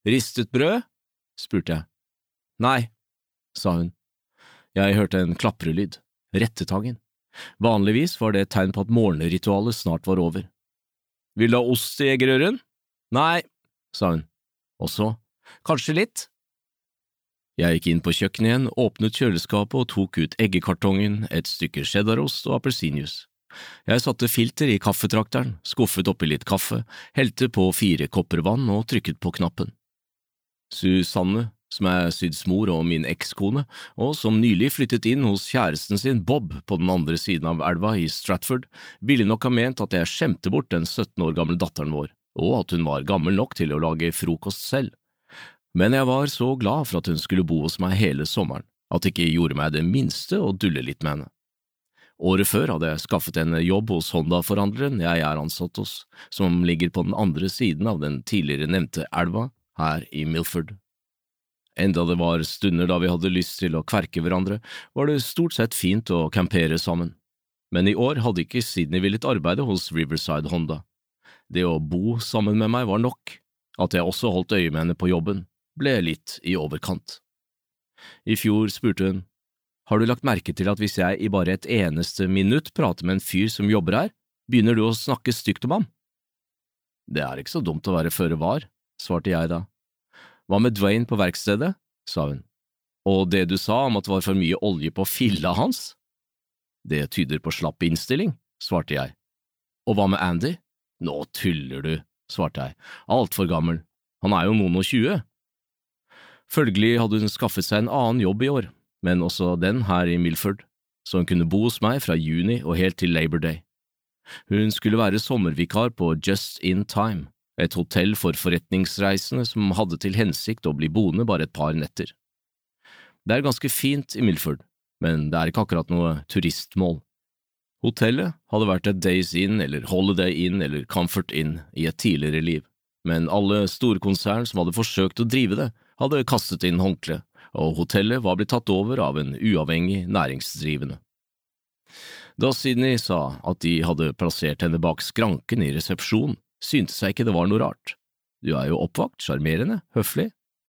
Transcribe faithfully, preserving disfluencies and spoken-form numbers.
Ristet brød? Spurte jeg. Nei, sa hun. Jeg hørte en klaprelyd, rettetangen. Vanligvis var det et tegn på at morgenritualet snart var over. Vil du ha ost i eggerøren? Nei, sa hun. Og så, kanskje litt? Jeg gikk inn på kjøkkenet igjen, åpnet kjøleskapet og tok ut eggekartongen, et stykke cheddarost og appelsinjuice. Jeg satte filter i kaffetrakteren, skuffet oppi litt kaffe, helte på fire kopper vann og trykket på knappen. Susanne, som er Syds mor og min ekskone, og som nylig flyttet inn hos kjæresten sin Bob på den andre siden av elva i Stratford, ville nok ha ment at jeg skjemte bort den sytten år gamle datteren vår, og at hun var gammel nok til å lage frokost selv. Men jeg var så glad for at hun skulle bo hos meg hele sommeren, at det ikke gjorde meg det minste å dulle litt med henne. Året før hadde jeg skaffet en jobb hos Honda-forhandleren jeg er ansatt hos, som ligger på den andre siden av den tidligere nevnte elva, her i Milford. Enda det var stunder da vi hadde lyst til å kverke hverandre, var det stort sett fint å campere sammen. Men i år hadde ikke Sydney villet arbeide hos Riverside Honda. Det å bo sammen med meg var nok. At jeg også holdt øye med henne på jobben, ble litt i overkant. I fjor spurte hun, har du lagt merke til at hvis jeg i bare et eneste minutt prater med en fyr som jobber her, begynner du å snakke stygt om ham? Det er ikke så dumt å være føre var, svarte jeg da. Hva med Dwayne på verkstedet? Sa hun. Og det du sa om at det var for mye olje på filla hans? Det tyder på slapp innstilling, svarte jeg. Og hva med Andy? Nå tuller du, svarte jeg. Alt for gammel. Han er jo noen og tjue. Følgelig hadde hun skaffet seg en annen jobb i år, men også den her i Milford, så hun kunne bo hos meg fra juni og helt til Labor Day. Hun skulle være sommervikar på Just in Time, et hotell for forretningsreisende som hadde til hensikt å bli boende bare et par netter. Det er ganske fint i Milford, men det er ikke akkurat noe turistmål. Hotellet hadde vært et Days Inn eller Holiday Inn eller Comfort Inn i et tidligere liv, men alle storkonsern som hadde forsøkt å drive det, hadde kastet inn håndkle, og hotellet var blitt tatt over av en uavhengig næringsdrivende. Da Sydney sa at de hadde plassert henne bak skranken i resepsjon, syntes jeg ikke det var noe rart. Du er jo oppvakt, sjarmerende, høflig,